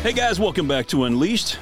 Hey guys, welcome back to Unleashed.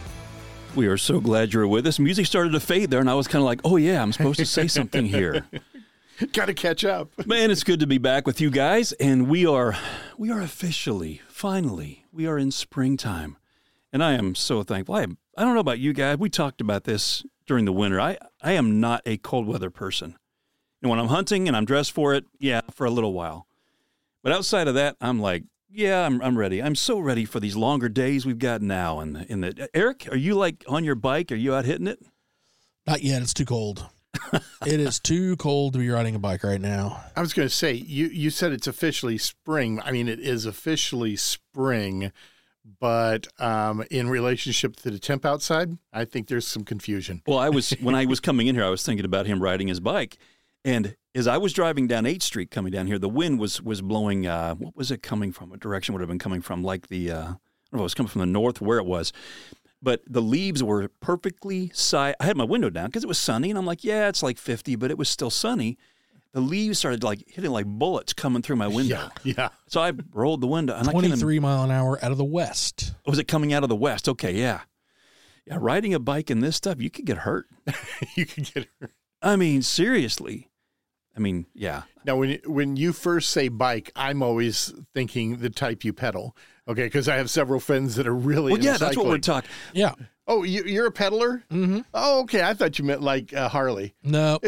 We are so glad you're with us. Music started to fade there, and I was kind of like, oh yeah, I'm supposed to say something here. Got to catch up. Man, it's good to be back with you guys, and we are officially, finally, we are in springtime. And I am so thankful. I don't know about you guys. We talked about this during the winter. I am not a cold weather person. And when I'm hunting and I'm dressed for it, yeah, for a little while. But outside of that, I'm like, yeah, I'm ready. I'm so ready for these longer days we've got now. And Eric, are you like on your bike? Are you out hitting it? Not yet. It's too cold. It is too cold to be riding a bike right now. I was going to say, you said it's officially spring. I mean, it is officially spring, but in relationship to the temp outside, I think there's some confusion. Well, when I was coming in here, I was thinking about him riding his bike. And as I was driving down 8th Street coming down here, the wind was blowing, what was it coming from? What direction would it have been coming from? Like I don't know if it was coming from the north, where it was. But the leaves were perfectly I had my window down because it was sunny, and I'm like, yeah, it's like 50, but it was still sunny. The leaves started like hitting like bullets coming through my window. Yeah. So I rolled the window. And 23 mile an hour out of the west. Was it coming out of the west? Okay, yeah. Yeah, riding a bike in this stuff, you could get hurt. You could get hurt. I mean, seriously. I mean, yeah. Now, when you first say bike, I'm always thinking the type you pedal. Okay, because I have seveul friends that are really into that's cycling. what we're talking. Yeah. Oh, you're a pedaler? Mm-hmm. Oh, okay. I thought you meant like Harley. No.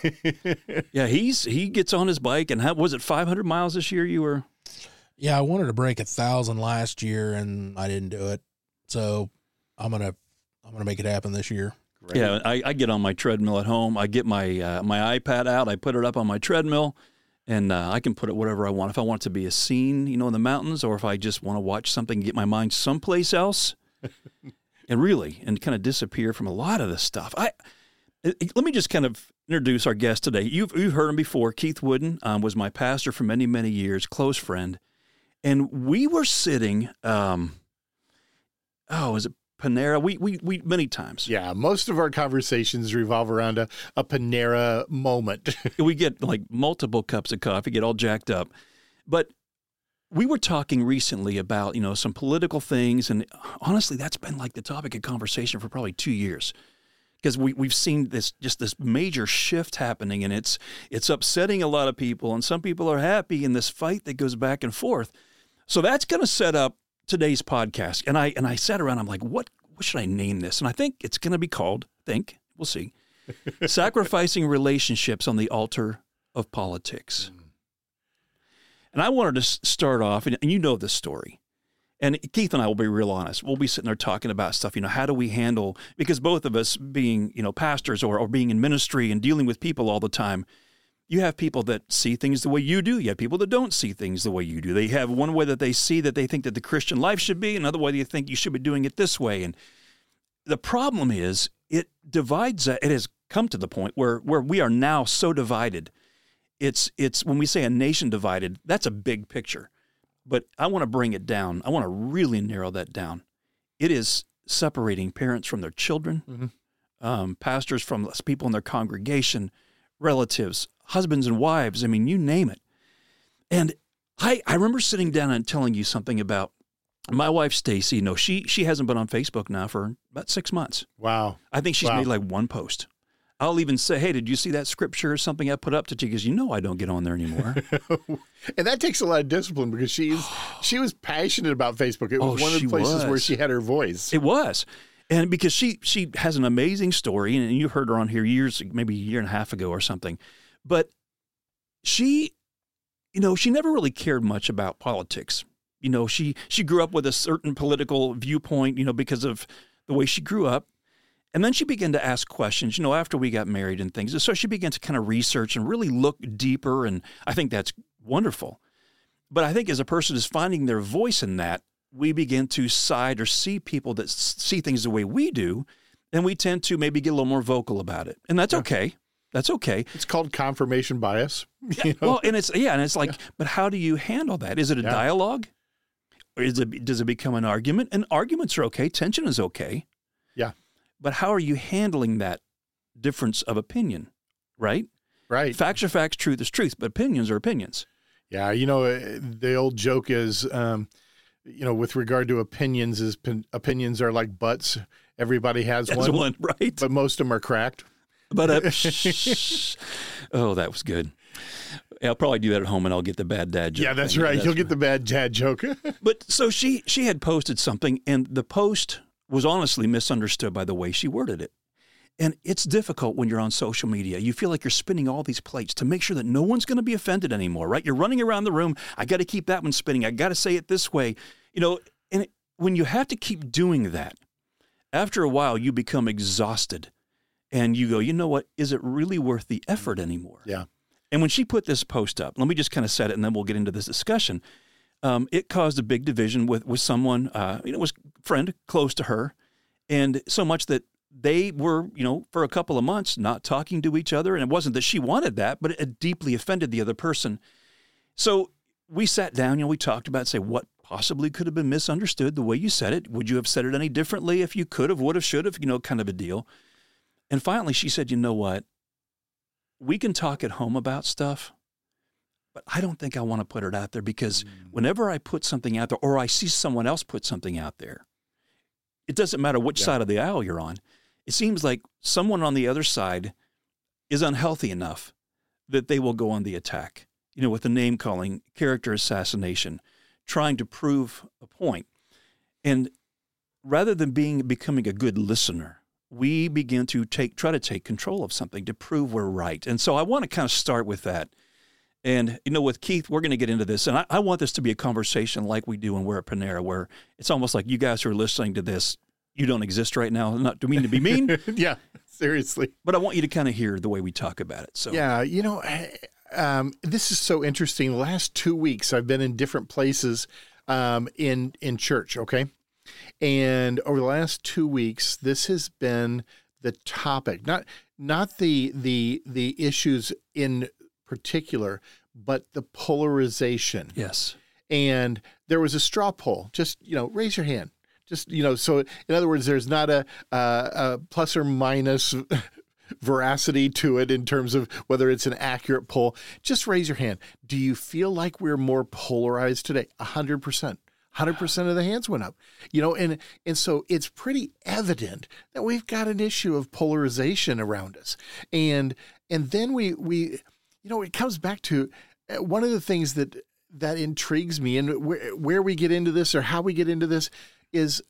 Yeah, he gets on his bike, and was it 500 miles this year you were? Yeah, I wanted to break 1,000 last year, and I didn't do it. So I'm gonna make it happen this year. Great. Yeah, I get on my treadmill at home. I get my iPad out. I put it up on my treadmill, and I can put it whatever I want. If I want it to be a scene, in the mountains, or if I just want to watch something, get my mind someplace else, and kind of disappear from a lot of this stuff. Let me just kind of introduce our guest today. You've heard him before. Keith Wooden was my pastor for many, many years, close friend, and we were sitting. Was it Panera? We many times. Yeah, most of our conversations revolve around a Panera moment. We get like multiple cups of coffee, get all jacked up. But we were talking recently about, some political things, and honestly, that's been like the topic of conversation for probably 2 years. Because we've seen this major shift happening, and it's upsetting a lot of people, and some people are happy in this fight that goes back and forth. So that's going to set up today's podcast. And I sat around, I'm like, what should I name this? And I think it's going to be called, we'll see, Sacrificing Relationships on the Altar of Politics. And I wanted to start off, and you know this story. And Keith and I will be real honest. We'll be sitting there talking about stuff, how do we handle, because both of us being, pastors or being in ministry and dealing with people all the time, you have people that see things the way you do. You have people that don't see things the way you do. They have one way that they see that they think that the Christian life should be, another way they think you should be doing it this way. And the problem is it divides. It has come to the point where we are now so divided. It's when we say a nation divided, that's a big picture. But I want to bring it down. I want to really narrow that down. It is separating parents from their children, pastors from people in their congregation, relatives, husbands and wives. I mean, you name it. And I remember sitting down and telling you something about my wife, Stacy. She hasn't been on Facebook now for about 6 months. Wow. I think she's made like one post. I'll even say, hey, did you see that scripture or something I put up to you? Because I don't get on there anymore. And that takes a lot of discipline because she was passionate about Facebook. It was one of the places where she had her voice. It was. And because she has an amazing story, and you heard her on here maybe a year and a half ago or something. But she never really cared much about politics. She grew up with a certain political viewpoint, because of the way she grew up. And then she began to ask questions, after we got married and things. And so she began to kind of research and really look deeper, and I think that's wonderful. But I think as a person is finding their voice in that, we begin to side or see people that see things the way we do, and we tend to maybe get a little more vocal about it. And that's okay. That's okay. It's called confirmation bias. Well, and it's like, but how do you handle that? Is it a dialogue? Or does it become an argument? And arguments are okay. Tension is okay. Yeah. But how are you handling that difference of opinion, right? Right. Facts are facts, truth is truth, but opinions are opinions. Yeah, the old joke is with regard to opinions, opinions are like butts. Everybody has one, right? But most of them are cracked. But oh, that was good. Yeah, I'll probably do that at home, and I'll get the bad dad joke. Yeah, that's right. You'll get the bad dad joke. But so she had posted something, and the post was honestly misunderstood by the way she worded it. And it's difficult when you're on social media. You feel like you're spinning all these plates to make sure that no one's going to be offended anymore, right? You're running around the room. I got to keep that one spinning. I got to say it this way. And when you have to keep doing that, after a while, you become exhausted. And you go, you know what? Is it really worth the effort anymore? Yeah. And when she put this post up, let me just kind of set it, and then we'll get into this discussion. It caused a big division with someone, was a friend close to her, and so much that they were, for a couple of months not talking to each other. And it wasn't that she wanted that, but it deeply offended the other person. So we sat down, we talked about, say, what possibly could have been misunderstood the way you said it. Would you have said it any differently if you could have, would have, should have, kind of a deal. And finally she said, you know what? We can talk at home about stuff, but I don't think I want to put it out there because whenever I put something out there or I see someone else put something out there, it doesn't matter which side of the aisle you're on. It seems like someone on the other side is unhealthy enough that they will go on the attack, with the name calling, character assassination, trying to prove a point. And rather than becoming a good listener, we begin to try to take control of something to prove we're right. And so I want to kind of start with that. And, with Keith, we're going to get into this. And I want this to be a conversation like we do when we're at Panera, where it's almost like you guys who are listening to this, you don't exist right now. Not to mean to be mean. Yeah, seriously. But I want you to kind of hear the way we talk about it. So yeah, this is so interesting. The last 2 weeks, I've been in different places in church, okay? And over the last 2 weeks, this has been the topic, not the issues in particular, but the polarization. Yes. And there was a straw poll. Just, raise your hand. Just, so in other words, there's not a plus or minus veracity to it in terms of whether it's an accurate poll. Just raise your hand. Do you feel like we're more polarized today? 100%. 100% of the hands went up, and so it's pretty evident that we've got an issue of polarization around us. And then we it comes back to one of the things that intrigues me, and where we get into this or how we get into this is,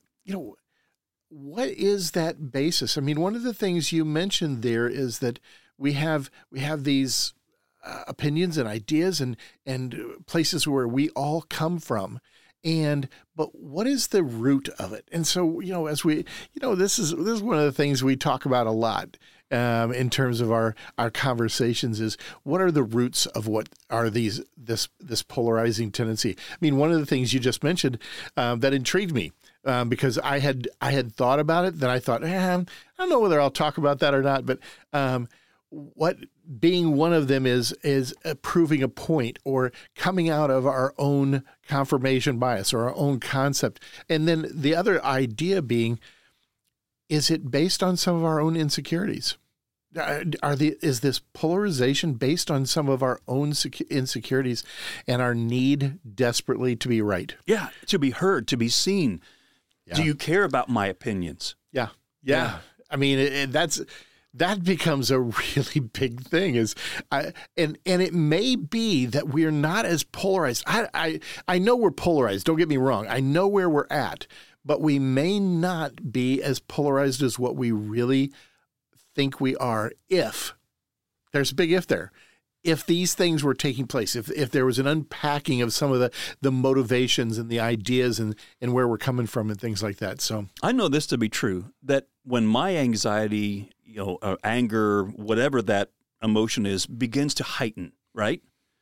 what is that basis? I mean, one of the things you mentioned there is that we have these opinions and ideas and places where we all come from. But what is the root of it? And so, as we, this is one of the things we talk about a lot in terms of our conversations is what are the roots of what are this polarizing tendency? I mean, one of the things you just mentioned that intrigued me because I had thought about it. Then I thought, I don't know whether I'll talk about that or not, but what being one of them is proving a point or coming out of our own confirmation bias or our own concept. And then the other idea being, is it based on some of our own insecurities? Is this polarization based on some of our own insecurities and our need desperately to be right? Yeah, to be heard, to be seen. Yeah. Do you care about my opinions? Yeah. I mean, that becomes a really big thing. And it may be that we're not as polarized. I know we're polarized. Don't get me wrong. I know where we're at, but we may not be as polarized as what we really think we are. If there's a big if there. If these things were taking place, if there was an unpacking of some of the motivations and the ideas and where we're coming from and things like that. So I know this to be true, that when my anxiety, anger, whatever that emotion is, begins to heighten, right?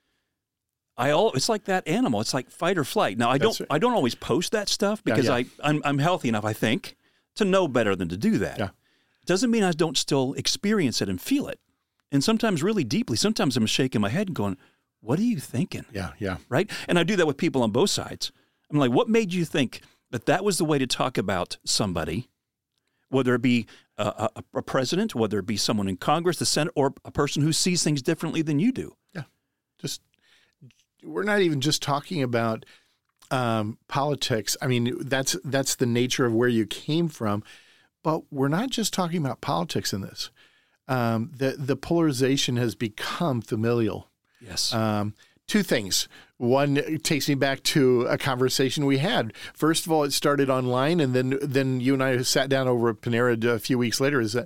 It's like that animal. It's like fight or flight. Now I don't always post that stuff because I'm healthy enough, I think, to know better than to do that. Yeah. Doesn't mean I don't still experience it and feel it. And sometimes really deeply. Sometimes I'm shaking my head and going, what are you thinking? Yeah. Right? And I do that with people on both sides. I'm like, what made you think that was the way to talk about somebody, whether it be a president, whether it be someone in Congress, the Senate, or a person who sees things differently than you do? Yeah. We're not even just talking about politics. I mean, that's the nature of where you came from. But we're not just talking about politics in this. The polarization has become familial. Yes. Two things. One, it takes me back to a conversation we had. First of all, it started online, and then you and I sat down over at Panera a few weeks later. Is that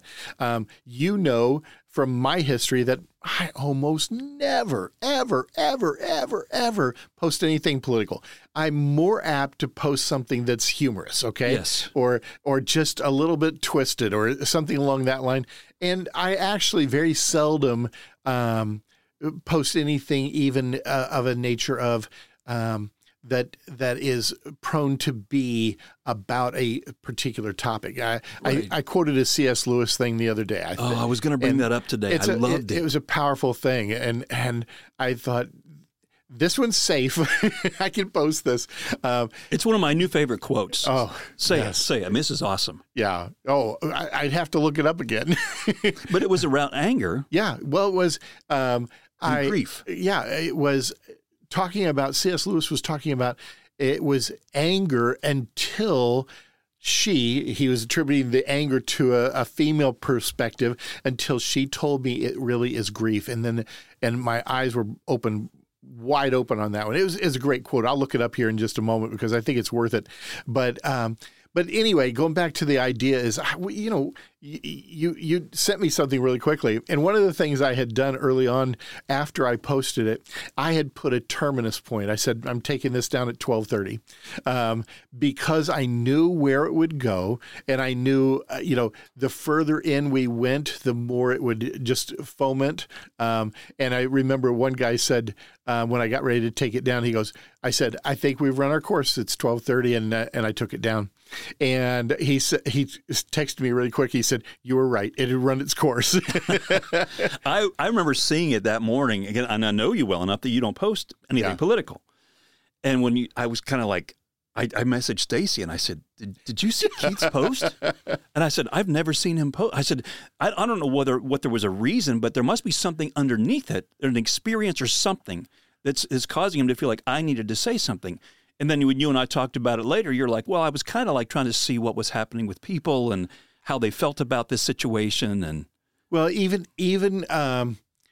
from my history that I almost never, ever, ever, ever, ever post anything political. I'm more apt to post something that's humorous, okay? Yes. Or just a little bit twisted or something along that line. And I actually very seldom post anything even of a nature of that is prone to be about a particular topic. I quoted a C.S. Lewis thing the other day. I was going to bring that up today. I loved it. It was a powerful thing, and I thought, this one's safe. I can post this. It's one of my new favorite quotes. Oh, say yes. it. I mean, this is awesome. Yeah. Oh, I'd have to look it up again. But it was around anger. Yeah. Well, it was grief. Yeah, it was talking about. C.S. Lewis was talking about it was anger until he was attributing the anger to a female perspective until she told me it really is grief, and my eyes were wide open on that one. It was a great quote. I'll look it up here in just a moment because I think it's worth it. But anyway, going back to the idea is, you sent me something really quickly. And one of the things I had done early on after I posted it, I had put a terminus point. I said, I'm taking this down at 12:30 because I knew where it would go. And I knew, the further in we went, the more it would just foment. And I remember one guy said, when I got ready to take it down, I said, I think we've run our course. It's 12:30, and I took it down. And he texted me really quick. He said, you were right. It had run its course. I remember seeing it that morning, again, and I know you well enough that you don't post anything political. And when I was kind of like, I messaged Stacy and I said, did you see Keith's post? And I said, I've never seen him post. I said, I don't know what there was a reason, but there must be something underneath it, an experience or something that's causing him to feel like I needed to say something. And then when you and I talked about it later, you're like, well, I was kind of like trying to see what was happening with people and how they felt about this situation. And well, even I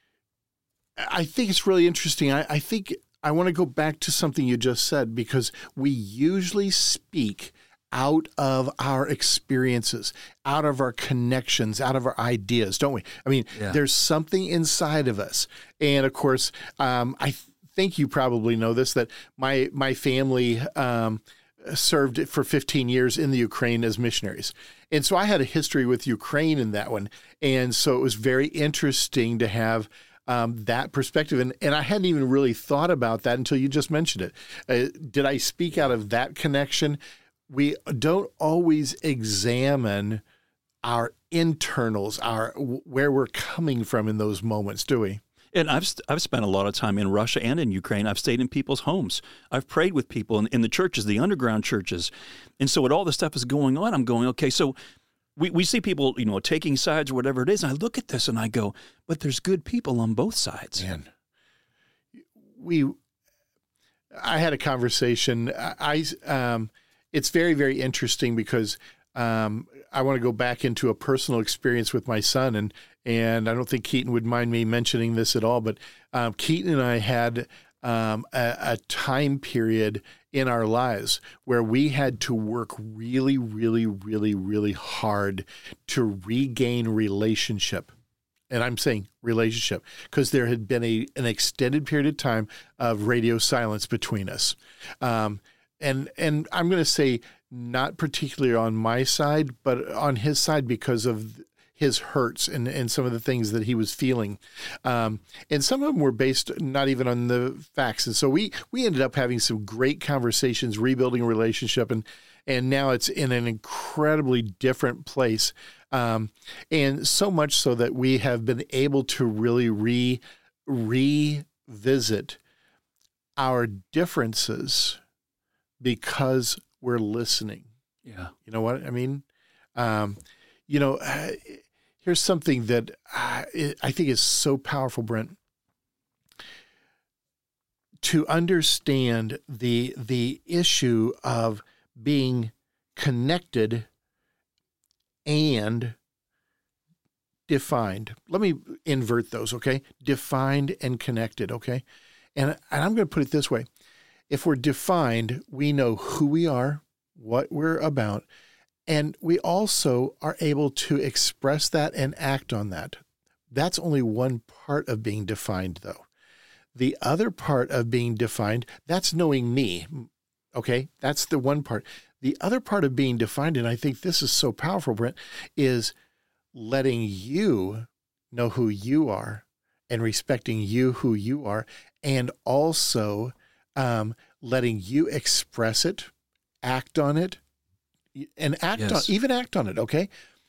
think it's really interesting. I think I want to go back to something you just said, because we usually speak out of our experiences, out of our connections, out of our ideas, don't we? I mean, There's something inside of us. And of course, I think you probably know this, that my family served for 15 years in the Ukraine as missionaries. And so I had a history with Ukraine in that one. And so it was very interesting to have that perspective. And I hadn't even really thought about that until you just mentioned it. Did I speak out of that connection? We don't always examine our internals, where we're coming from in those moments, do we? And I've spent a lot of time in Russia and in Ukraine. I've stayed in people's homes. I've prayed with people in the churches, the underground churches. And so when all this stuff is going on, I'm going, okay, so we see people, taking sides or whatever it is. And I look at this and I go, but there's good people on both sides. Man, I had a conversation. It's very, very interesting because I want to go back into a personal experience with my son, and I don't think Keaton would mind me mentioning this at all, but Keaton and I had a time period in our lives where we had to work really, really, really, really hard to regain relationship. And I'm saying relationship because there had been an extended period of time of radio silence between us. And I'm going to say not particularly on my side, but on his side because of his hurts and some of the things that he was feeling. And some of them were based not even on the facts. And so we ended up having some great conversations, rebuilding a relationship, and now it's in an incredibly different place. And so much so that we have been able to really revisit our differences because we're listening. Yeah. You know what I mean? Here's something that I think is so powerful, Brent. to understand the issue of being connected and defined. Let me invert those, okay? Defined and connected, okay? And I'm going to put it this way. If we're defined, we know who we are, what we're about, and we also are able to express that and act on that. That's only one part of being defined, though. The other part of being defined, that's knowing me, okay? That's the one part. The other part of being defined, and I think this is so powerful, Brent, is letting you know who you are and respecting you who you are, and also letting you express it, act on it, and even act on it, okay?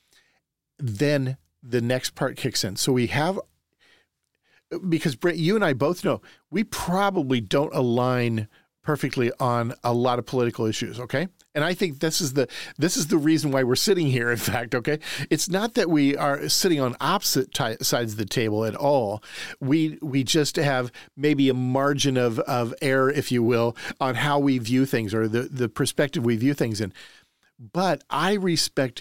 Then the next part kicks in. So we have, because Brent, you and I both know, we probably don't align perfectly on a lot of political issues, okay? And I think this is the reason why we're sitting here, in fact, okay? It's not that we are sitting on opposite sides of the table at all. We just have maybe a margin of error, if you will, on how we view things or the perspective we view things in. But I respect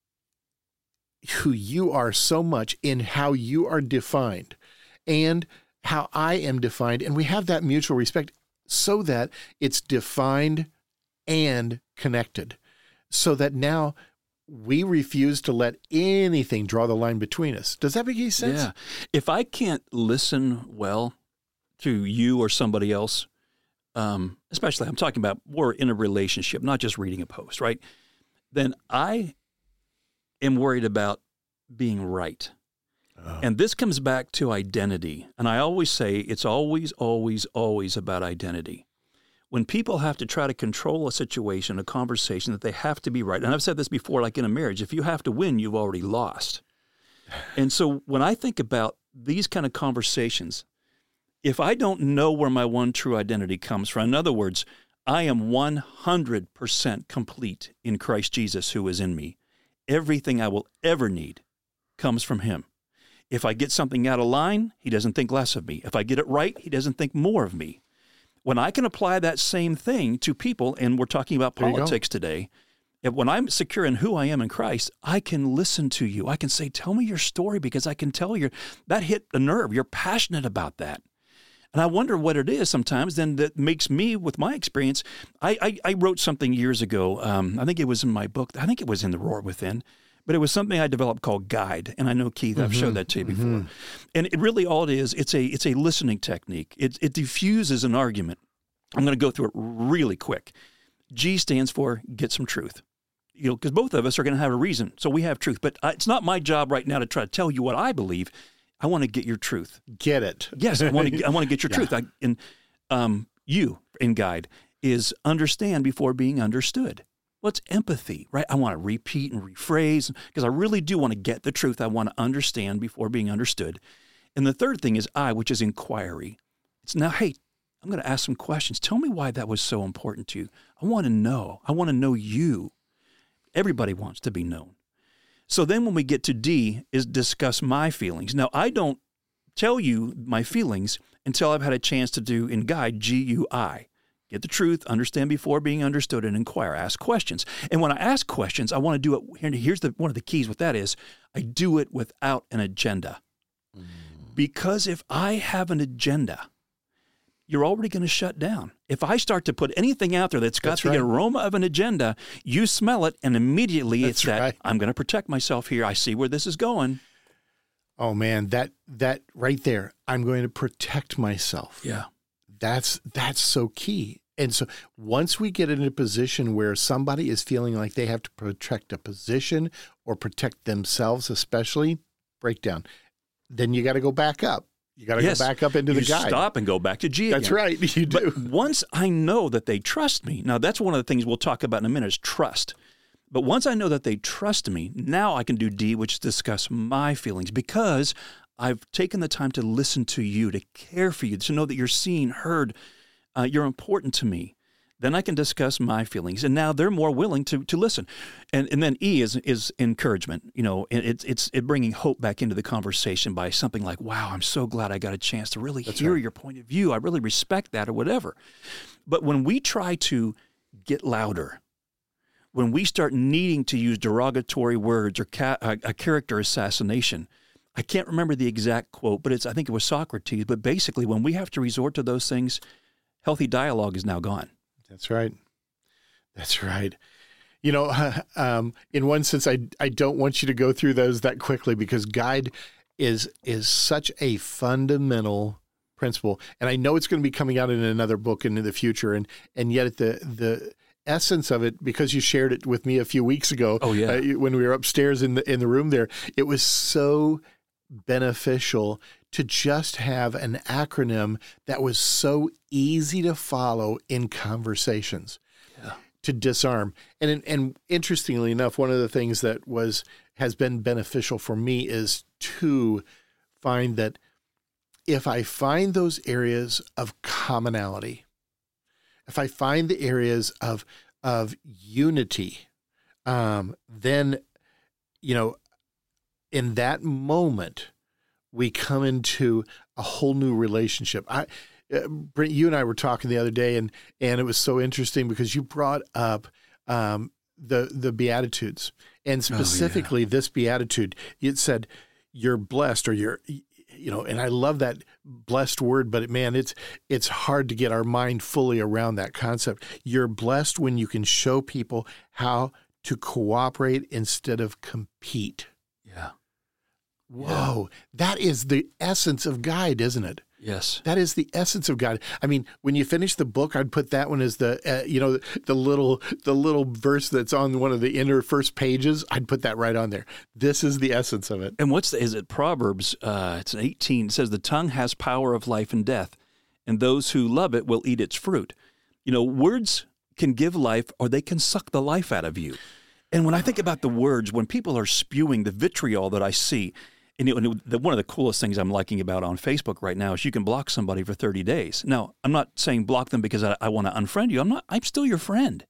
who you are so much in how you are defined and how I am defined. And we have that mutual respect so that it's defined and connected, so that now we refuse to let anything draw the line between us. Does that make any sense? Yeah. If I can't listen well to you or somebody else, especially I'm talking about we're in a relationship, not just reading a post, right? Then I am worried about being right. Oh. And this comes back to identity. And I always say it's always, always, always about identity. When people have to try to control a situation, a conversation, that they have to be right. And I've said this before, like in a marriage, if you have to win, you've already lost. And so when I think about these kind of conversations, if I don't know where my one true identity comes from, in other words, I am 100% complete in Christ Jesus who is in me. Everything I will ever need comes from him. If I get something out of line, he doesn't think less of me. If I get it right, he doesn't think more of me. When I can apply that same thing to people, and we're talking about politics today, when I'm secure in who I am in Christ, I can listen to you. I can say, tell me your story, because I can tell you that hit a nerve. You're passionate about that. And I wonder what it is sometimes then that makes me, with my experience, I wrote something years ago. I think it was in my book. I think it was in The Roar Within. But it was something I developed called Guide. And I know, Keith, I've showed that to you before. And it really all it is, it's a listening technique. It diffuses an argument. I'm going to go through it really quick. G stands for get some truth. You know, because both of us are going to have a reason. So we have truth. But it's not my job right now to try to tell you what I believe. I want to get your truth. Get it. Yes, I want to get your truth. You in Guide is understand before being understood. Well, it's empathy, right? I want to repeat and rephrase because I really do want to get the truth. I want to understand before being understood. And the third thing is I, which is inquiry. It's now, hey, I'm going to ask some questions. Tell me why that was so important to you. I want to know. I want to know you. Everybody wants to be known. So then when we get to D is discuss my feelings. Now, I don't tell you my feelings until I've had a chance to do in Guide, GUI. Get the truth, understand before being understood, and inquire. Ask questions. And when I ask questions, I want to do it. Here's one of the keys with that is I do it without an agenda. Because if I have an agenda, you're already going to shut down. If I start to put anything out there that's got the aroma of an agenda, you smell it, and immediately it's that I'm going to protect myself here. I see where this is going. Oh, man, that right there, I'm going to protect myself. Yeah. That's so key. And so once we get in a position where somebody is feeling like they have to protect a position or protect themselves, especially, breakdown, then you got to go back up. You got to go back up into the Guide. Stop and go back to G again. That's right. You do. But once I know that they trust me, now that's one of the things we'll talk about in a minute is trust. But once I know that they trust me, now I can do D, which is discuss my feelings, because I've taken the time to listen to you, to care for you, to know that you're seen, heard, you're important to me. Then I can discuss my feelings, and now they're more willing to listen. And then E is encouragement. You know, it's bringing hope back into the conversation by something like, "Wow, I'm so glad I got a chance to really hear your point of view. I really respect that," or whatever. But when we try to get louder, when we start needing to use derogatory words or a character assassination, I can't remember the exact quote, but I think it was Socrates. But basically, when we have to resort to those things, healthy dialogue is now gone. That's right. That's right. You know, in one sense, I don't want you to go through those that quickly, because guide is such a fundamental principle. And I know it's going to be coming out in another book in the future. And yet the essence of it, because you shared it with me a few weeks ago, when we were upstairs in the room there, it was so beneficial to just have an acronym that was so easy to follow in conversations, to disarm. And interestingly enough, one of the things that has been beneficial for me is to find that if I find those areas of commonality, if I find the areas of unity, then, you know, in that moment, we come into a whole new relationship. Brent, you and I were talking the other day, and it was so interesting because you brought up the Beatitudes, and specifically this Beatitude. It said, "You're blessed," or "you're," you know, and I love that blessed word, but man, it's hard to get our mind fully around that concept. You're blessed when you can show people how to cooperate instead of compete. Yeah. Whoa, that is the essence of guide, isn't it? Yes. That is the essence of guide. I mean, when you finish the book, I'd put that one as the little verse that's on one of the inner first pages. I'd put that right on there. This is the essence of it. And is it Proverbs? It's 18. It says, "The tongue has power of life and death, and those who love it will eat its fruit." You know, words can give life, or they can suck the life out of you. And when I think about the words, when people are spewing the vitriol that I see, and one of the coolest things I'm liking about on Facebook right now is you can block somebody for 30 days. Now, I'm not saying block them because I want to unfriend you. I'm still your friend.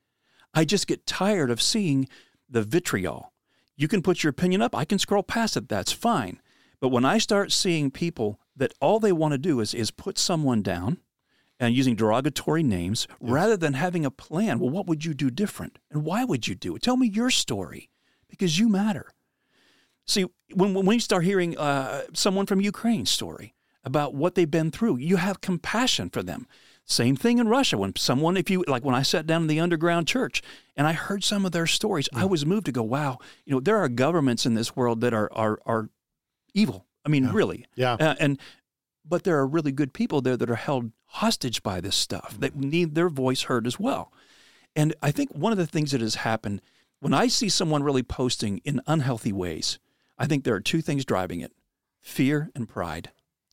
I just get tired of seeing the vitriol. You can put your opinion up. I can scroll past it. That's fine. But when I start seeing people that all they want to do is put someone down and using derogatory names rather than having a plan, well, what would you do different? And why would you do it? Tell me your story, because you matter. See, when we start hearing someone from Ukraine's story about what they've been through, you have compassion for them. Same thing in Russia. When I sat down in the underground church and I heard some of their stories, I was moved to go, wow, you know, there are governments in this world that are evil. I mean, really. Yeah. But there are really good people there that are held hostage by this stuff that need their voice heard as well. And I think one of the things that has happened, when I see someone really posting in unhealthy ways, I think there are two things driving it: fear and pride.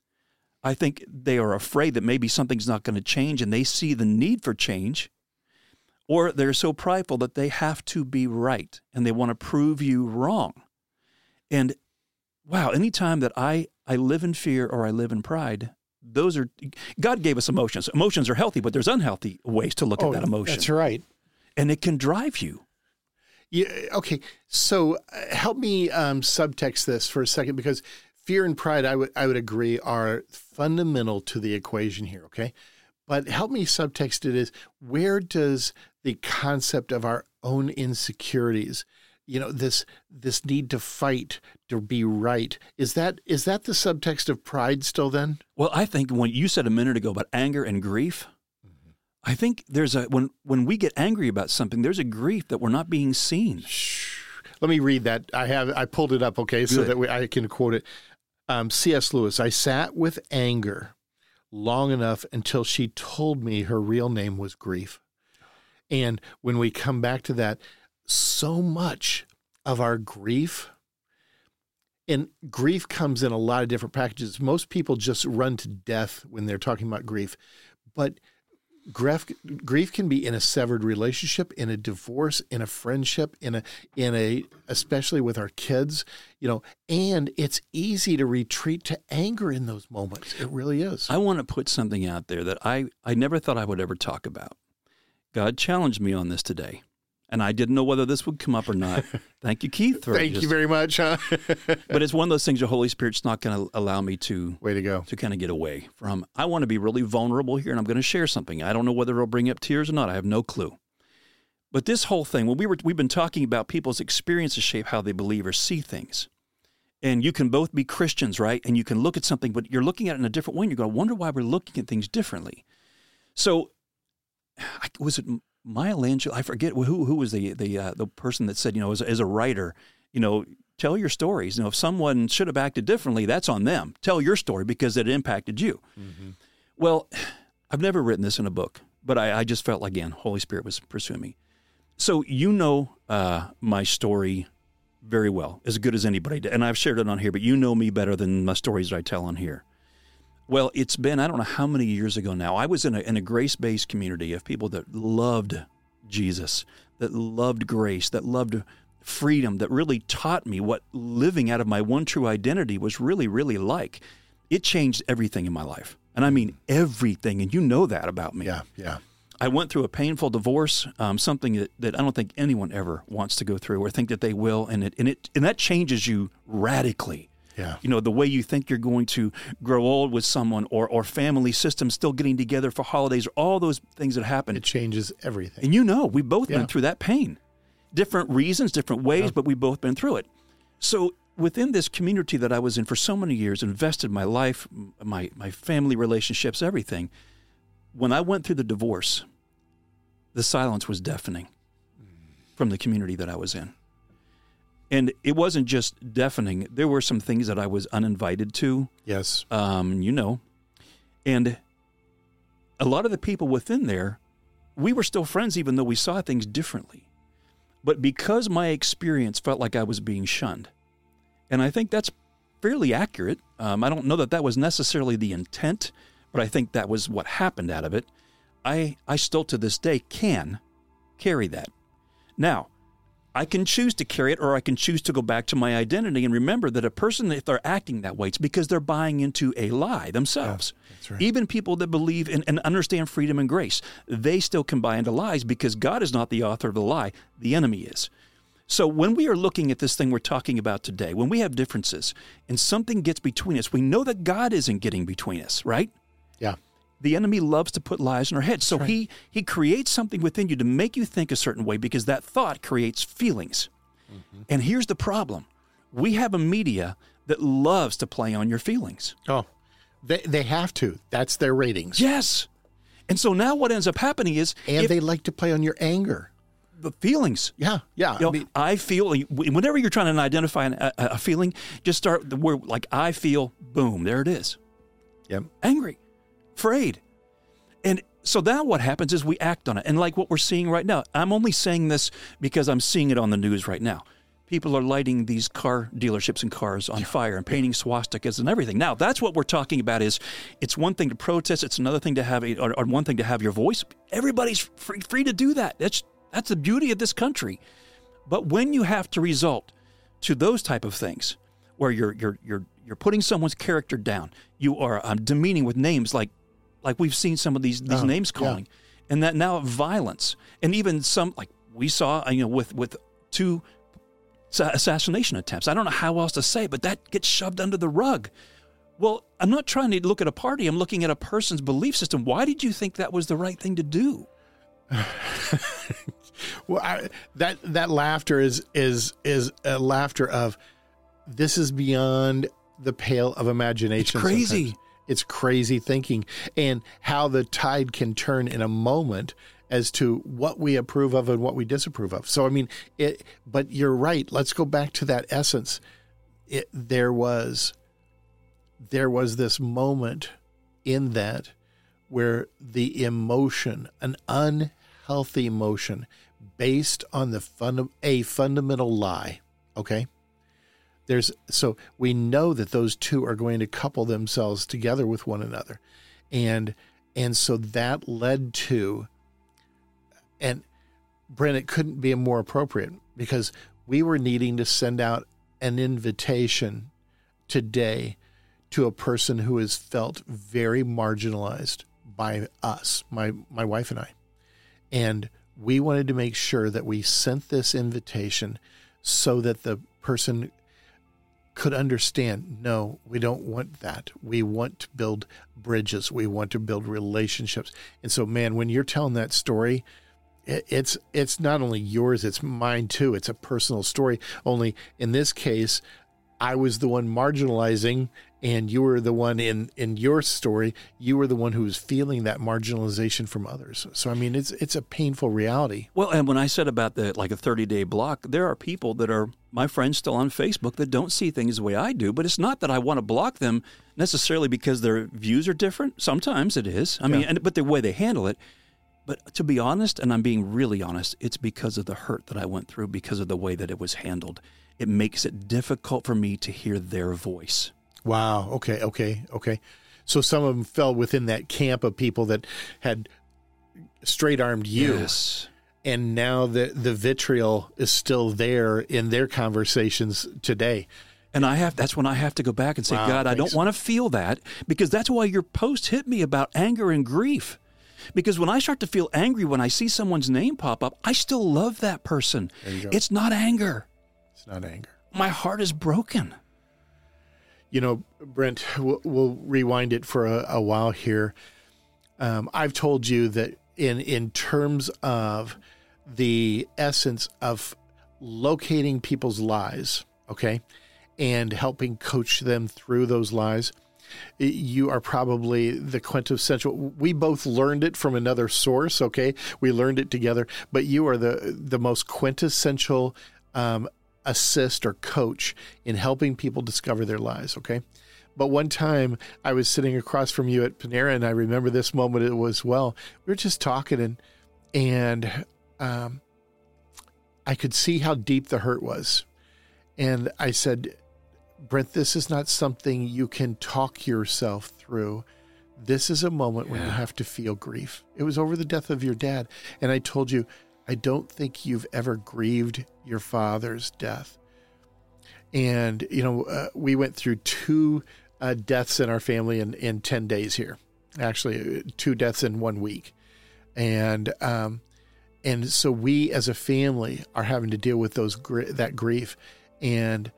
I think they are afraid that maybe something's not going to change and they see the need for change, or they're so prideful that they have to be right and they want to prove you wrong. And wow, anytime that I live in fear or I live in pride, God gave us emotions. Emotions are healthy, but there's unhealthy ways to look at that emotion. That's right. And it can drive you. Yeah. Okay. So help me subtext this for a second, because fear and pride, I would agree, are fundamental to the equation here. Okay. But help me subtext it as, where does the concept of our own insecurities, you know, this need to fight, to be right, is that the subtext of pride still then? Well, I think when you said a minute ago about anger and grief, I think there's when we get angry about something, there's a grief that we're not being seen. Let me read that. I pulled it up, okay, so that I can quote it. C.S. Lewis, "I sat with anger long enough until she told me her real name was grief." And when we come back to that, so much of our grief, and grief comes in a lot of different packages. Most people just run to death when they're talking about grief, but grief can be in a severed relationship, in a divorce, in a friendship, in a especially with our kids, you know, and it's easy to retreat to anger in those moments. It really is. I want to put something out there that I never thought I would ever talk about. God challenged me on this today, and I didn't know whether this would come up or not. Thank you, Keith. Thank you very much. Huh? But it's one of those things the Holy Spirit's not going to allow me to Way to go. to kind of get away from. I want to be really vulnerable here, and I'm going to share something. I don't know whether it'll bring up tears or not. I have no clue. But this whole thing, when we've been talking about people's experiences shape how they believe or see things. And you can both be Christians, right? And you can look at something, but you're looking at it in a different way, and you're going to wonder why we're looking at things differently. So, was it Maya Angelou? I forget who was the person that said, as a writer, tell your stories. If someone should have acted differently, that's on them. Tell your story because it impacted you. Mm-hmm. Well, I've never written this in a book, but I just felt like, again, Holy Spirit was pursuing me. So my story very well, as good as anybody, and I've shared it on here, but you know me better than my stories that I tell on here. Well, it's been, I don't know how many years ago now, I was in a grace-based community of people that loved Jesus, that loved grace, that loved freedom, that really taught me what living out of my one true identity was really, really like. It changed everything in my life. And I mean everything, and you know that about me. Yeah. I went through a painful divorce, something that I don't think anyone ever wants to go through or think that they will, and that changes you radically. Yeah. The way you think you're going to grow old with someone or family systems still getting together for holidays, or all those things that happen. It changes everything. And we both been through that pain. Different reasons, different ways, but we've both been through it. So within this community that I was in for so many years, invested my life, my family relationships, everything, when I went through the divorce, the silence was deafening from the community that I was in. And it wasn't just deafening. There were some things that I was uninvited to. Yes. And a lot of the people within there, we were still friends even though we saw things differently. But because my experience felt like I was being shunned, and I think that's fairly accurate. I don't know that was necessarily the intent, but I think that was what happened out of it. I still to this day can carry that. Now, I can choose to carry it, or I can choose to go back to my identity and remember that a person, if they're acting that way, it's because they're buying into a lie themselves. Yeah, that's right. Even people that believe and understand freedom and grace, they still can buy into lies because God is not the author of the lie. The enemy is. So when we are looking at this thing we're talking about today, when we have differences and something gets between us, we know that God isn't getting between us, right? Yeah. The enemy loves to put lies in our heads. So right. he creates something within you to make you think a certain way because that thought creates feelings. Mm-hmm. And here's the problem. We have a media that loves to play on your feelings. Oh, they have to. That's their ratings. Yes. And so now what ends up happening is... And they like to play on your anger. The feelings. Yeah. I feel, whenever you're trying to identify a feeling, just start the word like I feel, boom, there it is. Yep. Angry. Afraid. And so now what happens is we act on it. And like what we're seeing right now, I'm only saying this because I'm seeing it on the news right now. People are lighting these car dealerships and cars on fire and painting swastikas and everything. Now, that's what we're talking about is it's one thing to protest. It's another thing to have, or one thing to have your voice. Everybody's free to do that. That's the beauty of this country. But when you have to resort to those type of things where you're putting someone's character down, you are demeaning with names like we've seen some of these names calling, and that now violence, and even some like we saw, with 2 assassination attempts. I don't know how else to say it, but that gets shoved under the rug. Well, I'm not trying to look at a party. I'm looking at a person's belief system. Why did you think that was the right thing to do? Well, that laughter is a laughter of this is beyond the pale of imagination. It's crazy. Sometimes. It's crazy thinking, and how the tide can turn in a moment as to what we approve of and what we disapprove of. So, I mean, but you're right. Let's go back to that essence. There was this moment in that where the emotion, an unhealthy emotion based on a fundamental lie, okay? So we know that those two are going to couple themselves together with one another. And so that led to, and Brent, it couldn't be more appropriate because we were needing to send out an invitation today to a person who has felt very marginalized by us, my wife and I. And we wanted to make sure that we sent this invitation so that the person could understand, no, we don't want that. We want to build bridges. We want to build relationships. And so, man, when you're telling that story, it's not only yours, it's mine too. It's a personal story. Only in this case, I was the one marginalizing, and you were the one in your story. You were the one who was feeling that marginalization from others. So, I mean, it's a painful reality. Well, and when I said about a 30-day block, there are people that are my friends still on Facebook that don't see things the way I do. But it's not that I want to block them necessarily because their views are different. Sometimes it is. I mean, but the way they handle it. But to be honest, and I'm being really honest, it's because of the hurt that I went through, because of the way that it was handled. It makes it difficult for me to hear their voice. Wow. Okay. So some of them fell within that camp of people that had straight-armed you. Yes. And now the vitriol is still there in their conversations today. And that's when I have to go back and say, Wow, God, I don't want to feel that, because that's why your post hit me about anger and grief. Because when I start to feel angry when I see someone's name pop up, I still love that person. There you go. It's not anger. It's not anger. My heart is broken. You know, Brent, we'll rewind it for a while here. I've told you that in terms of the essence of locating people's lies, okay, and helping coach them through those lies, you are probably the quintessential. We both learned it from another source, okay? We learned it together, but you are the most quintessential assist or coach in helping people discover their lies, okay? But one time I was sitting across from you at Panera, and I remember this moment as well. We were just talking, and I could see how deep the hurt was. And I said, Brent, this is not something you can talk yourself through. This is a moment when you have to feel grief. It was over the death of your dad. And I told you, I don't think you've ever grieved your father's death. And, you know, we went through 2 deaths in our family in 10 days here. Actually, 2 deaths in 1 week. And so we as a family are having to deal with that grief. And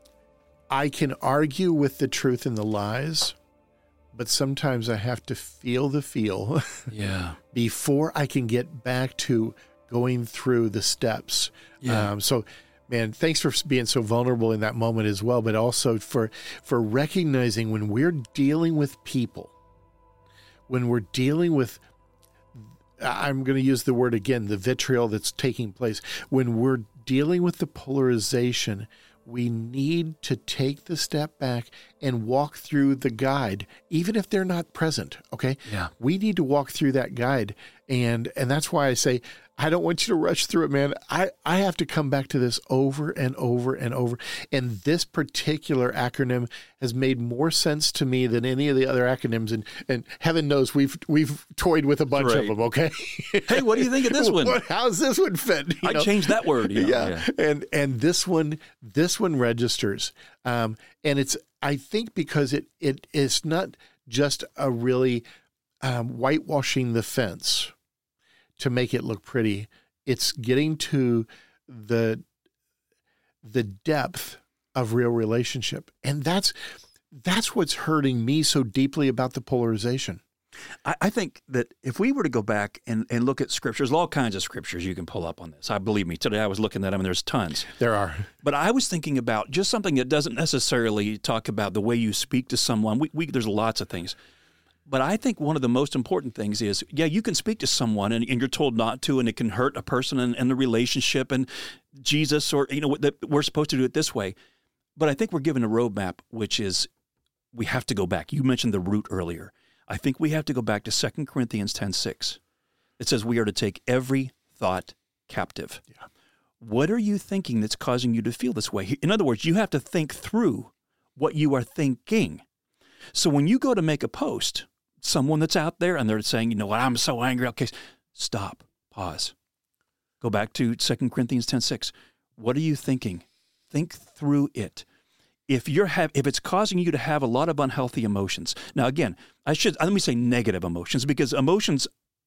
I can argue with the truth and the lies, but sometimes I have to feel the feel before I can get back to going through the steps. So, man, thanks for being so vulnerable in that moment as well, but also for recognizing when we're dealing with people, when we're dealing with, I'm going to use the word again, the vitriol that's taking place, when we're dealing with the polarization, we need to take the step back and walk through the guide, even if they're not present, okay? Yeah. We need to walk through that guide. And that's why I say, I don't want you to rush through it, man. I have to come back to this over and over and over. And this particular acronym has made more sense to me than any of the other acronyms. And heaven knows we've toyed with a bunch of them, okay? Hey, what do you think of this one? How's this one fit? I changed that word. Yeah. And this one registers. And it's, I think, because it is not just a really whitewashing the fence to make it look pretty. It's getting to the depth of real relationship. And that's what's hurting me so deeply about the polarization. I think that if we were to go back and look at scriptures, all kinds of scriptures you can pull up on this. Believe me, today I was looking at them and there's tons. There are. But I was thinking about just something that doesn't necessarily talk about the way you speak to someone. There's lots of things. But I think one of the most important things is, you can speak to someone and you're told not to, and it can hurt a person and the relationship and Jesus, or, that we're supposed to do it this way. But I think we're given a roadmap, which is we have to go back. You mentioned the root earlier. I think we have to go back to 2 Corinthians 10:6. It says we are to take every thought captive. Yeah. What are you thinking that's causing you to feel this way? In other words, you have to think through what you are thinking. So when you go to make a post, someone that's out there and they're saying, I'm so angry. Okay, stop, pause. Go back to 2 Corinthians 10:6. What are you thinking? Think through it. If it's causing you to have a lot of unhealthy emotions. Now, again, let me say negative emotions, because emotions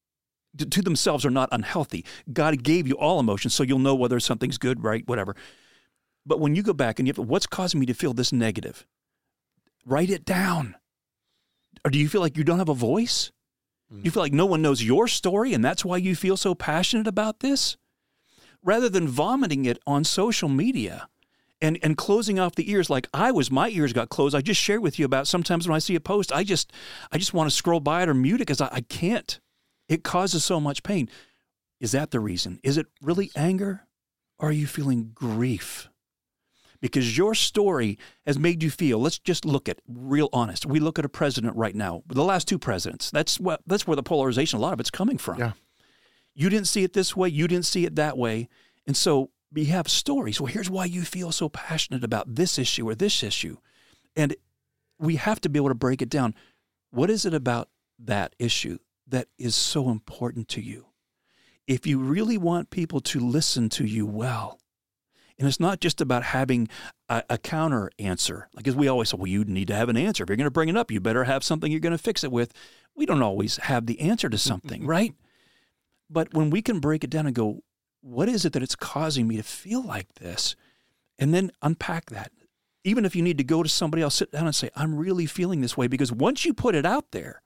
to themselves are not unhealthy. God gave you all emotions, so you'll know whether something's good, right, whatever. But when you go back and you have, what's causing me to feel this negative? Write it down. Or do you feel like you don't have a voice? You feel like no one knows your story and that's why you feel so passionate about this? Rather than vomiting it on social media and closing off the ears like my ears got closed. I just shared with you about sometimes when I see a post, I just want to scroll by it or mute it because I can't. It causes so much pain. Is that the reason? Is it really anger or are you feeling grief? Because your story has made you feel, let's just look at real honest. We look at a president right now, the last two presidents. That's where the polarization, a lot of it's coming from. Yeah. You didn't see it this way. You didn't see it that way. And so we have stories. Well, here's why you feel so passionate about this issue or this issue. And we have to be able to break it down. What is it about that issue that is so important to you? If you really want people to listen to you well, and it's not just about having a counter answer. Like, as we always say, well, you need to have an answer. If you're going to bring it up, you better have something you're going to fix it with. We don't always have the answer to something, right? But when we can break it down and go, what is it that it's causing me to feel like this? And then unpack that. Even if you need to go to somebody else, sit down and say, I'm really feeling this way. Because once you put it out there,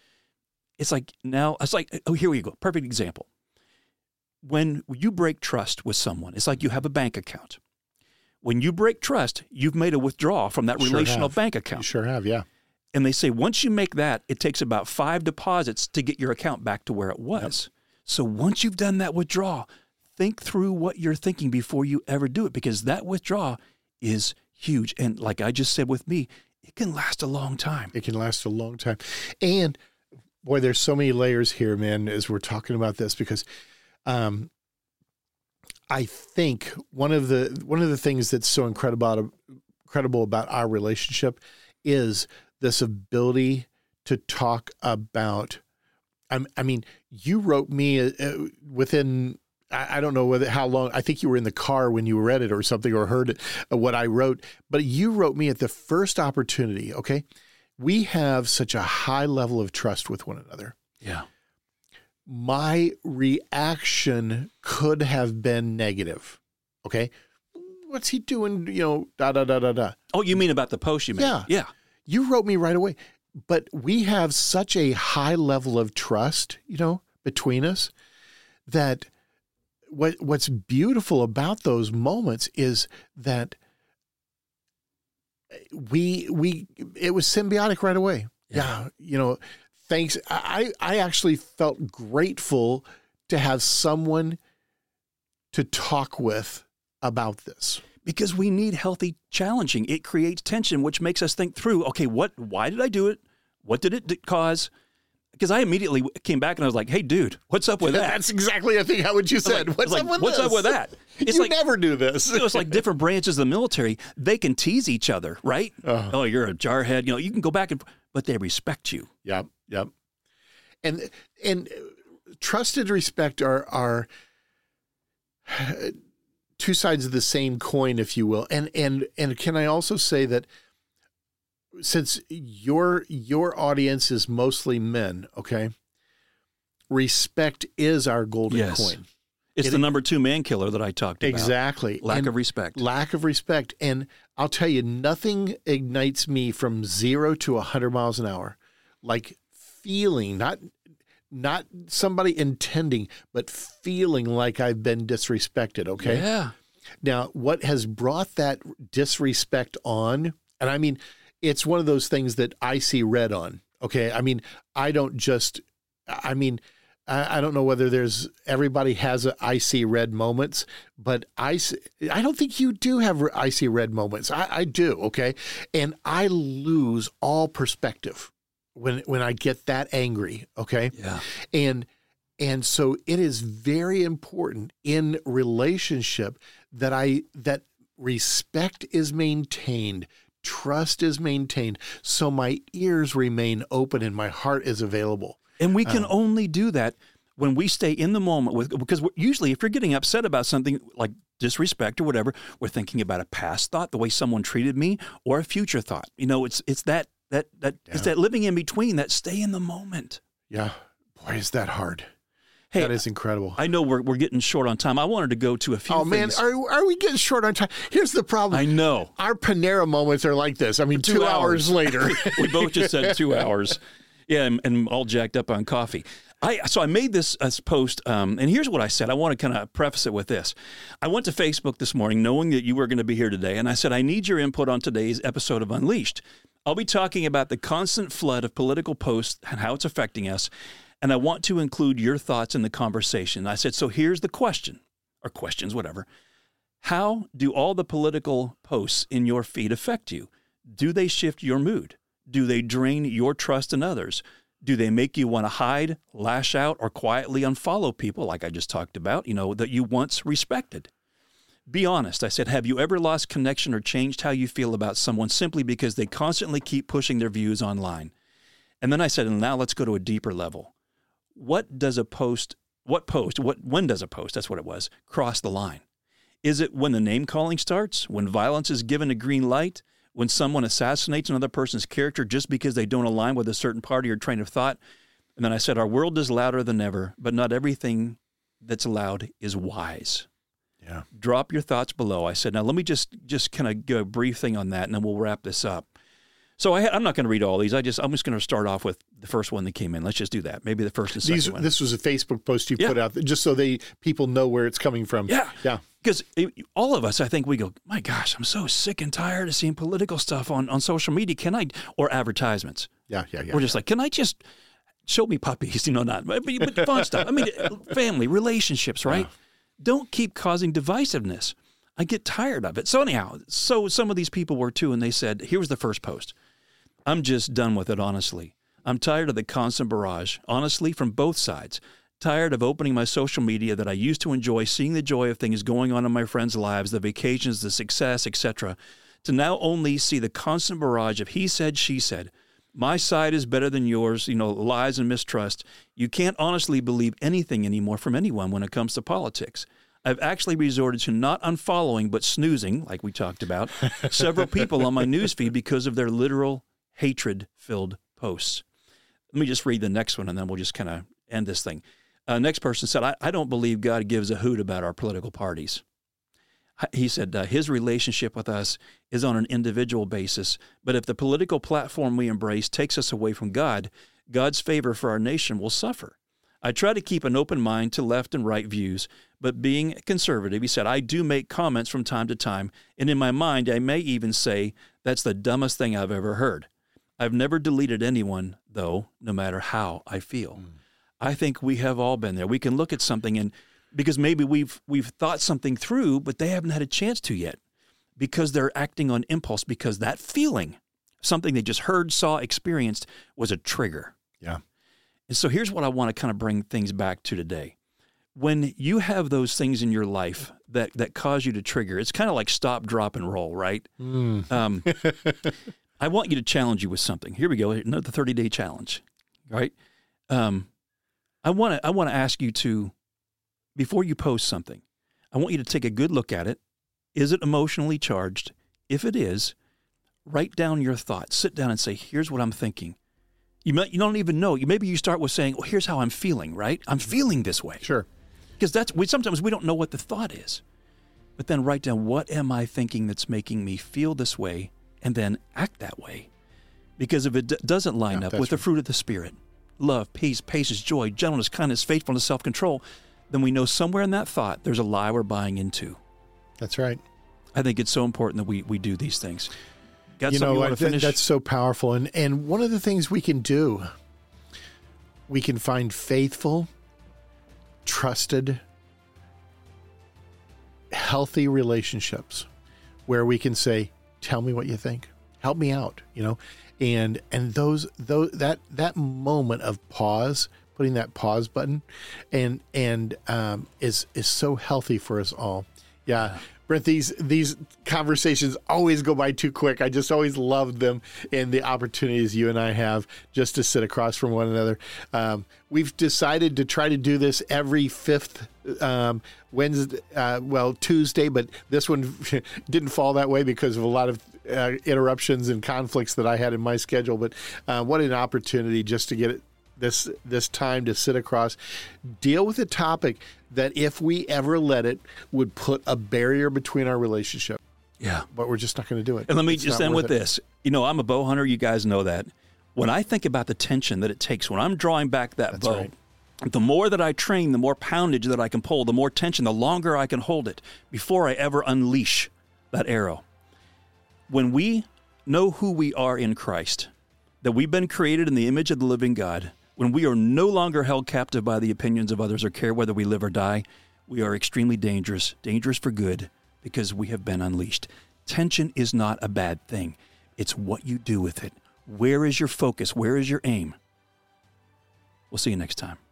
oh, here we go. Perfect example. When you break trust with someone, it's like you have a bank account. When you break trust, you've made a withdrawal from that relational bank account. You sure have, yeah. And they say once you make that, it takes about 5 deposits to get your account back to where it was. Yep. So once you've done that withdrawal, think through what you're thinking before you ever do it, because that withdrawal is huge. And like I just said with me, it can last a long time. It can last a long time. And boy, there's so many layers here, man, as we're talking about this, because I think one of the things that's so incredible about our relationship is this ability to talk about. I mean, you wrote me within, I don't know how long. I think you were in the car when you read it or something, or heard it, what I wrote. But you wrote me at the first opportunity. Okay, we have such a high level of trust with one another. Yeah. My reaction could have been negative. Okay. What's he doing? Da, da, da, da, da. Oh, you mean about the post you made? Yeah. Yeah. You wrote me right away. But we have such a high level of trust, between us, that what's beautiful about those moments is that it was symbiotic right away. Yeah. Thanks. I actually felt grateful to have someone to talk with about this. Because we need healthy challenging. It creates tension, which makes us think through, okay, why did I do it? What did it cause? Because I immediately came back and I was like, hey, dude, what's up with that? That's exactly, I think, how what you said. What's up with that? It's you never do this. It's like different branches of the military. They can tease each other, right? Oh, you're a jarhead. You can go back but they respect you. Yep. And trust and respect are two sides of the same coin, if you will. And can I also say that since your audience is mostly men, okay, respect is our golden coin. It's the number 2 man killer that I talked about. Exactly. Lack of respect. Lack of respect. And I'll tell you, nothing ignites me from 0 to 100 miles an hour like feeling, not somebody intending, but feeling like I've been disrespected, okay? Yeah. Now, what has brought that disrespect on, and I mean, it's one of those things that I see red on, okay? I mean, I don't know whether everybody has I see red moments, but I don't think you do have I see red moments. I do, okay? And I lose all perspective when I get that angry, okay? Yeah. And so it is very important in relationship that respect is maintained, trust is maintained, so my ears remain open and my heart is available. And we can only do that when we stay in the moment because usually if you're getting upset about something like disrespect or whatever, we're thinking about a past thought, the way someone treated me, or a future thought. It's that it's that living in between, that stay in the moment. Yeah. Boy, is that hard. Hey, that is incredible. I know we're getting short on time. I wanted to go to a few things. Man, are we getting short on time? Here's the problem. I know. Our Panera moments are like this. I mean, 2 hours later. We both just said 2 hours. Yeah, and all jacked up on coffee. So I made this post, and here's what I said. I want to kind of preface it with this. I went to Facebook this morning knowing that you were going to be here today, and I said, I need your input on today's episode of Unleashed. I'll be talking about the constant flood of political posts and how it's affecting us, and I want to include your thoughts in the conversation. I said, so here's the question, or questions, whatever. How do all the political posts in your feed affect you? Do they shift your mood? Do they drain your trust in others? Do they make you want to hide, lash out, or quietly unfollow people like I just talked about, that you once respected? Be honest. I said, have you ever lost connection or changed how you feel about someone simply because they constantly keep pushing their views online? And then I said, and now let's go to a deeper level. When does a post, that's what it was, cross the line? Is it when the name calling starts? When violence is given a green light? When someone assassinates another person's character just because they don't align with a certain party or train of thought? And then I said, our world is louder than ever, but not everything that's loud is wise. Yeah. Drop your thoughts below. I said, now let me just kind of give a brief thing on that, and then we'll wrap this up. So I'm not going to read all these. I'm just going to start off with the first one that came in. Let's just do that. Maybe the first and second one. This was a Facebook post you put out just so people know where it's coming from. Yeah. Yeah. Because all of us, I think we go, my gosh, I'm so sick and tired of seeing political stuff on social media. Or advertisements. Yeah. We're just like, can I just show me puppies? But fun stuff. I mean, family, relationships, right? Yeah. Don't keep causing divisiveness. I get tired of it. So anyhow, some of these people were too, and they said, here was the first post. I'm just done with it, honestly. I'm tired of the constant barrage, honestly, from both sides. Tired of opening my social media that I used to enjoy, seeing the joy of things going on in my friends' lives, the vacations, the success, etc., to now only see the constant barrage of he said, she said. My side is better than yours, lies and mistrust. You can't honestly believe anything anymore from anyone when it comes to politics. I've actually resorted to not unfollowing, but snoozing, like we talked about, several people on my newsfeed because of their literal hatred-filled posts. Let me just read the next one, and then we'll just kind of end this thing. Next person said, I don't believe God gives a hoot about our political parties. He said, his relationship with us is on an individual basis, but if the political platform we embrace takes us away from God, God's favor for our nation will suffer. I try to keep an open mind to left and right views, but being conservative, he said, I do make comments from time to time, and in my mind, I may even say that's the dumbest thing I've ever heard. I've never deleted anyone, though, no matter how I feel. I think we have all been there. We can look at something, and because maybe we've thought something through, but they haven't had a chance to yet because they're acting on impulse, because that feeling, something they just heard, saw, experienced, was a trigger. Yeah. And so here's what I want to kind of bring things back to today. When you have those things in your life that cause you to trigger, it's kind of like stop, drop, and roll, right? I want you to challenge you with something. Here we go, another 30-day challenge, right? I want to ask you to, before you post something, I want you to take a good look at it. Is it emotionally charged? If it is, write down your thoughts. Sit down and say, here's what I'm thinking. You don't even know. Maybe you start with saying, well, here's how I'm feeling, right? I'm feeling this way. Sure. Because sometimes we don't know what the thought is. But then write down, what am I thinking that's making me feel this way, and then act that way. Because if it doesn't line up with the fruit of the Spirit, love, peace, patience, joy, gentleness, kindness, faithfulness, self-control, then we know somewhere in that thought there's a lie we're buying into. That's right. I think it's so important that we do these things. Got something you want to finish? That's so powerful. And one of the things we can do, we can find faithful, trusted, healthy relationships where we can say, tell me what you think. Help me out, and that moment of pause, putting that pause button, and is so healthy for us all. Yeah. Brent, these conversations always go by too quick. I just always love them and the opportunities you and I have just to sit across from one another. We've decided to try to do this every fifth Wednesday, Tuesday, but this one didn't fall that way because of a lot of interruptions and conflicts that I had in my schedule. But what an opportunity just to get this time to sit across, deal with a topic that if we ever let it would put a barrier between our relationship. Yeah. But we're just not going to do it. And let me It's just not end worth with it. this. You know, I'm a bow hunter. You guys know that. When I think about the tension that it takes when I'm drawing back that That's bow, right. the more that I train, the more poundage that I can pull, the more tension, the longer I can hold it before I ever unleash that arrow. When we know who we are in Christ, that we've been created in the image of the living God, when we are no longer held captive by the opinions of others or care whether we live or die, we are extremely dangerous for good, because we have been unleashed. Tension is not a bad thing. It's what you do with it. Where is your focus? Where is your aim? We'll see you next time.